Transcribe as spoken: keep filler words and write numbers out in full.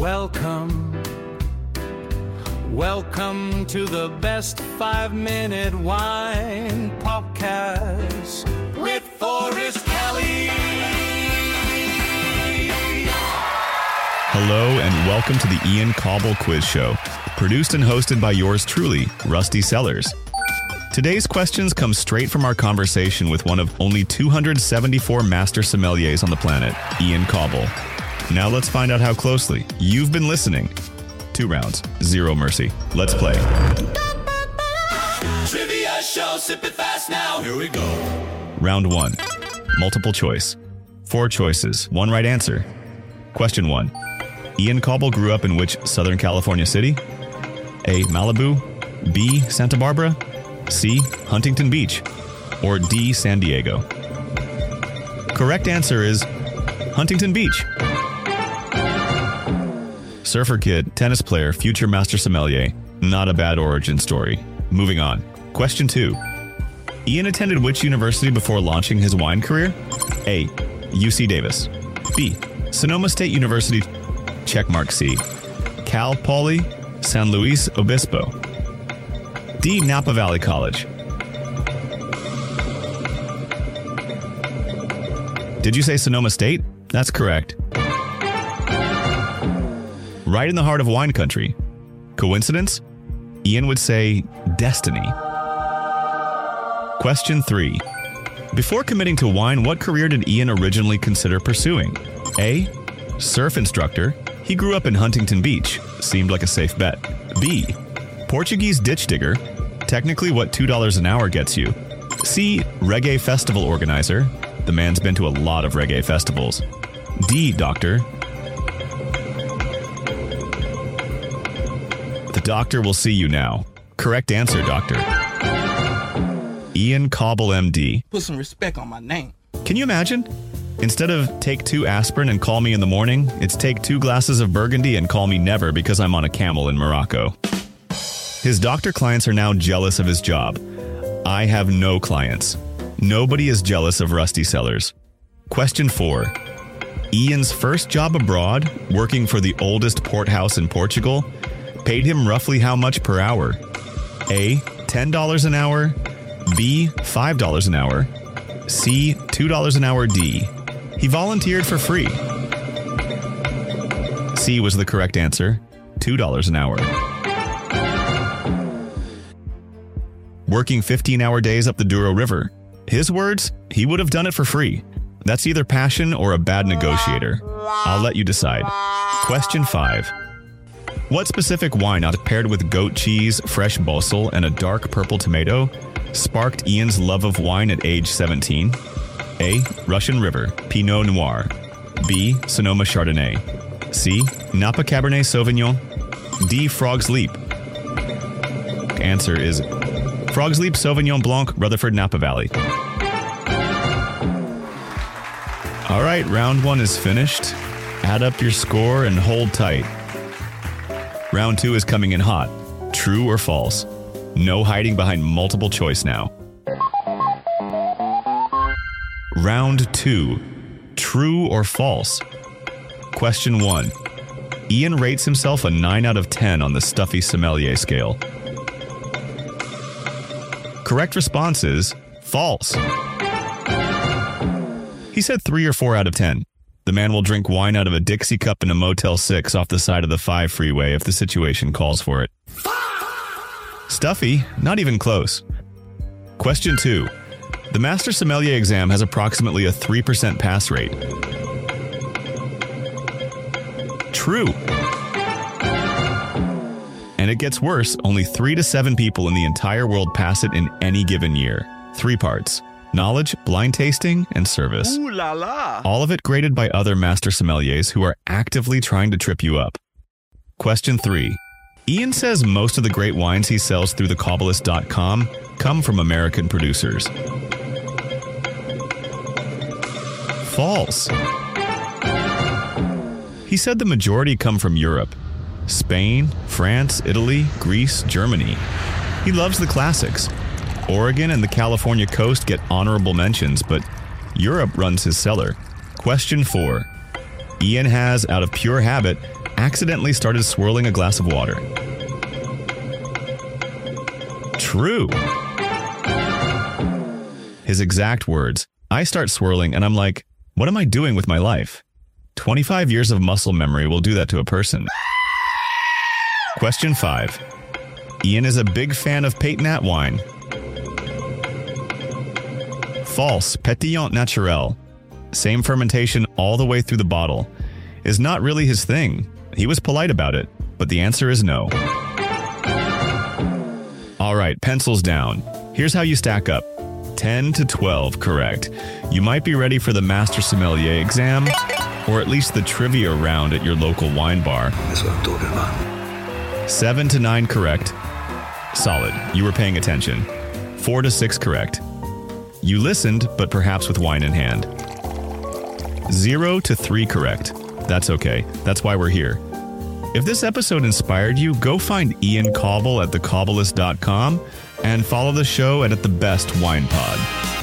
Welcome, welcome to the best five-minute wine podcast with Forrest Kelly. Hello and welcome to the Ian Cobble Quiz Show, produced and hosted by yours truly, Rusty Sellers. Today's questions come straight from our conversation with one of only two hundred seventy-four master sommeliers on the planet, Ian Cobble. Now let's find out how closely you've been listening. Two rounds, zero mercy. Let's play. Trivia show, sip it fast now. Here we go. Round one, multiple choice. Four choices, one right answer. Question one. Ian Cobble grew up in which Southern California city? A. Malibu, B. Santa Barbara, C. Huntington Beach, or D. San Diego? Correct answer is Huntington Beach. Surfer kid, tennis player, future master sommelier. Not a bad origin story. Moving on. Question two. Ian attended which university before launching his wine career? A. U C Davis, B. Sonoma State University, checkmark C. Cal Poly, San Luis Obispo, D. Napa Valley College. Did you say Sonoma State? That's correct. Right in the heart of wine country. Coincidence? Ian would say destiny. Question three. Before committing to wine, what career did Ian originally consider pursuing? A. Surf instructor. He grew up in Huntington Beach. Seemed like a safe bet. B. Portuguese ditch digger. Technically what two dollars an hour gets you. C. Reggae festival organizer. The man's been to a lot of reggae festivals. D. Doctor. The doctor will see you now. Correct answer, doctor. Ian Cobble, M D. Put some respect on my name. Can you imagine? Instead of take two aspirin and call me in the morning, it's take two glasses of Burgundy and call me never because I'm on a camel in Morocco. His doctor clients are now jealous of his job. I have no clients. Nobody is jealous of Rusty Sellers. Question four. Ian's first job abroad, working for the oldest port house in Portugal, paid him roughly how much per hour? A. ten dollars an hour, B. five dollars an hour, C. two dollars an hour, D. He volunteered for free. C was the correct answer, two dollars an hour. Working fifteen-hour days up the Douro River. His words, he would have done it for free. That's either passion or a bad negotiator. I'll let you decide. Question five. What specific wine, not paired with goat cheese, fresh basil, and a dark purple tomato, sparked Ian's love of wine at age seventeen? A. Russian River, Pinot Noir, B. Sonoma Chardonnay, C. Napa Cabernet Sauvignon, D. Frog's Leap. Answer is Frog's Leap Sauvignon Blanc, Rutherford, Napa Valley. All right, round one is finished. Add up your score and hold tight. Round two is coming in hot. True or false? No hiding behind multiple choice now. Round two. True or false? Question one. Ian rates himself a nine out of ten on the stuffy sommelier scale. Correct response is false. He said three or four out of ten. The man will drink wine out of a Dixie cup in a Motel six off the side of the five freeway if the situation calls for it. Stuffy? Not even close. Question two. The Master Sommelier exam has approximately a three percent pass rate. True. And it gets worse, only three to seven people in the entire world pass it in any given year. Three parts. Knowledge, blind tasting, and service. Ooh la la. All of it graded by other master sommeliers who are actively trying to trip you up. Question three. Ian says most of the great wines he sells through the Cobblist dot com come from American producers. False. He said the majority come from Europe. Spain, France, Italy, Greece, Germany. He loves the classics. Oregon and the California coast get honorable mentions, but Europe runs his cellar. Question four. Ian has, out of pure habit, accidentally started swirling a glass of water. True. His exact words, I start swirling and I'm like, what am I doing with my life? twenty-five years of muscle memory will do that to a person. Question five. Ian is a big fan of Peytonat wine. False. Pétillant naturel, same fermentation all the way through the bottle, is not really his thing. He was polite about it, but the answer is no. All right, pencils down. Here's how you stack up. ten to twelve correct. You might be ready for the Master Sommelier exam, or at least the trivia round at your local wine bar. That's what I'm talking about. seven to nine correct. Solid. You were paying attention. four to six correct. You listened, but perhaps with wine in hand. zero to three correct. That's okay. That's why we're here. If this episode inspired you, go find Ian Cobble at the cobblist dot com and follow the show at, at the Best Wine Pod.